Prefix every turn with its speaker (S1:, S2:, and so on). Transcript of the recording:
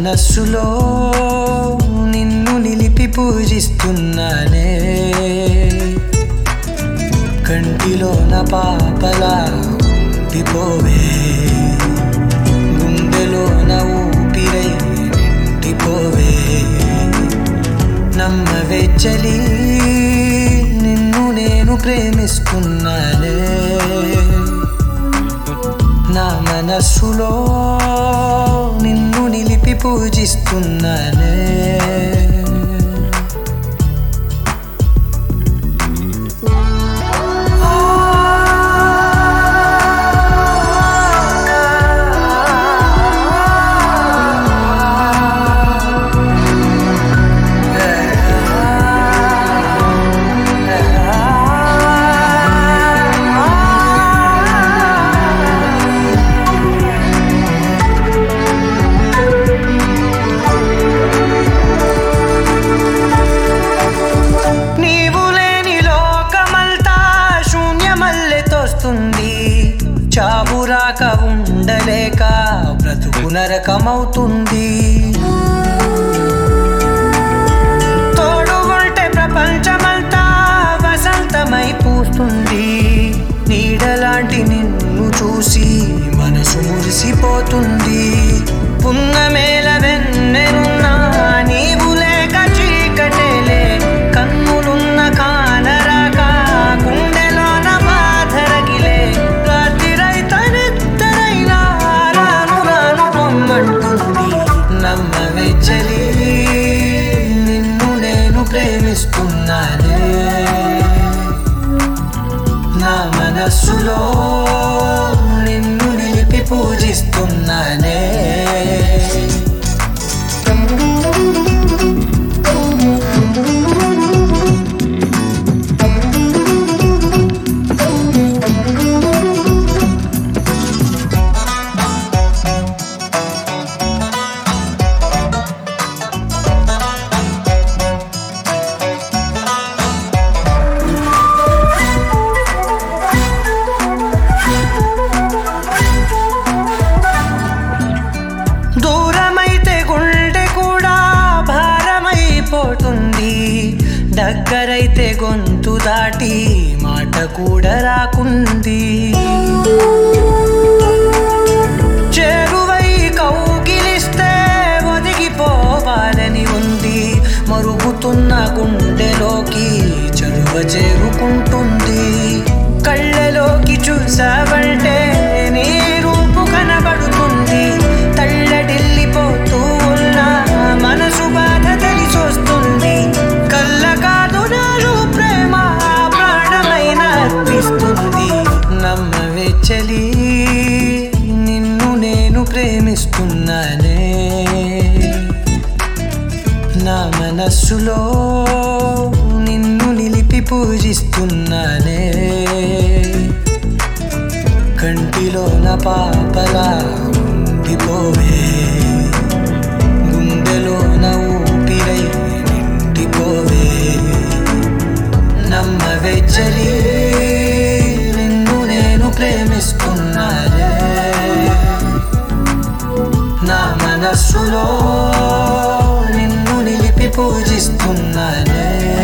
S1: మనస్సులో నిన్ను నిలిపి పూజిస్తున్నానే, కంటిలోన పాపలా ఉండిపోవే, గుండెలోన ఊపిరై నిండిపోవే. నమ్మవే చలి, నిన్ను నేను ప్రేమిస్తున్నానే, నా మనస్సులో నిన్ను నిలిపి పూజిస్తున్నానే. చావురాక ఉండలేక బ్రతుకు నరకమవుతుంది, తోడు ఉంటే ప్రపంచమంతా వసంతమై పూస్తుంది. నీడలాంటి నిన్ను చూసి మనసు మురిసిపోతుంది, పున్నమేల వెన్నెనున్నా నీవు లేక చీకటేలే, కన్నులున్న కానరాక గుండెలోన బాధరగిలే, నమ్మవే చలి, నిన్ను నేను ప్రేమిస్తున్నానే, నా మనస్సులో నిన్ను నిలిపి పూజిస్తున్నానే. దగ్గరైతే గొంతు దాటి మాట కూడా రాకుంది, చేరువై కౌగిలిస్తే ఒదిగిపోవాలని ఉంది, మరుగుతున్న గుండెలోకి చలువ చేరుకుంటుంది. కళ్ళలోకి చూసావంటే నీ రూపు కనబడుతుంది, తల్లడిల్లిపోతూ ఉన్న మనసు బాధ తెలిసొస్తుంది. కళ్ళ కాదు నాలో ప్రేమ ప్రాణమైన అర్పిస్తుంది. నమ్మవే చలి, నిన్ను నేను ప్రేమిస్తున్నానే, నా మనస్సులో నిన్ను నిలిపి పూజిస్తున్నానే, కంటిలోన పాపలా ఉండిపోవే, గుండెలోన ఊపిరై నిండిపోవే. నమ్మవే చలి, నిన్ను నేను ప్రేమిస్తున్నానే, నా మనస్సులో నిన్ను నిలిపి పూజిస్తున్నానే.